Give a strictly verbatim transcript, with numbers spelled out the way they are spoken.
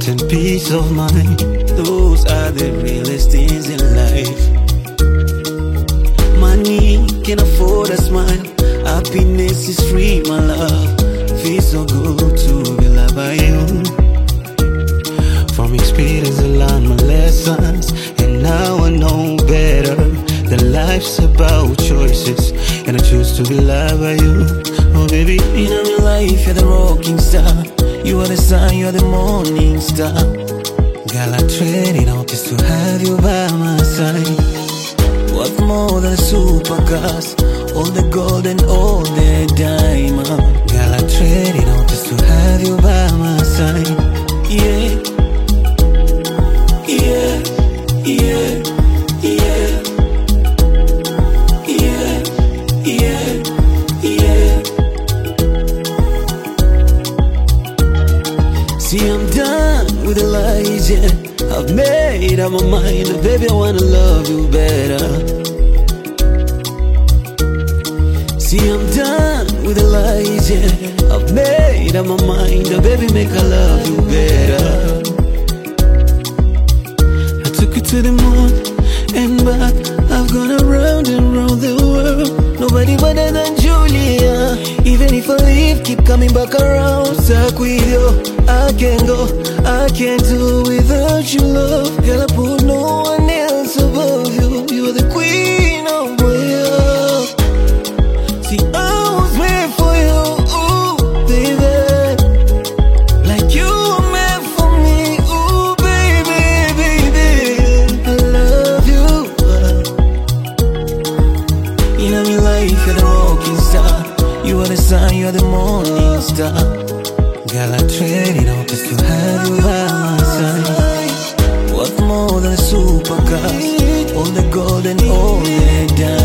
comfort and peace of mind. Those are the realest things in life. Money can afford a smile. Happiness is free, my love. Feels so good to be loved by you. From experience I learned my lessons, and now I know better that life's about choices, and I choose to be loved by you. Oh baby, in my life you're the rocking star. You are the sun, you are the morning star. Girl, I trade it all just to have you by my side. What more than supercars, all the gold and all the diamond. Girl, I trade it all just to have you by my side. Yeah, yeah, yeah, yeah, yeah, yeah, yeah. See, I'm done with the lies, yeah. I've made up my mind, baby, I wanna love you better. See, I'm done with the lies, yeah. I've made up my mind, baby, make I love you better. I took you to the moon and back. I've gone around and round the world. Nobody better than Julia. Even if I leave, keep coming back around. Stuck with you, I can't go, I can't do without you, love. Girl, I put no one else above you. You're the queen of my heart. See, I was made for you, ooh, baby. Like you were meant for me, ooh, baby, baby. I love you. In my life, you're the rocking star. You are the sun, you are the morning star. Girl, I trade it all just to have you by my side. What more than a supercar, all the gold and all the diamonds.